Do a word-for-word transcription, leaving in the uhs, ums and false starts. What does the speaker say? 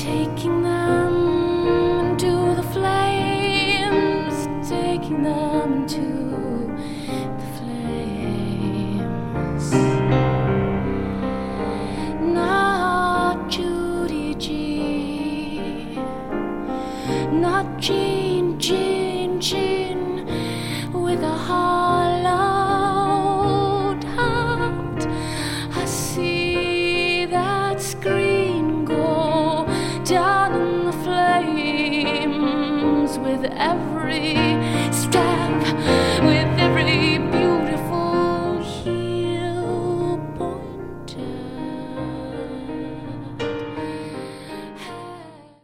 taking them into the flames, taking them into the flames. Not Judy G, not Jean, Jean, Jean, with a hollowed heart. I see that screen go down in the flames with every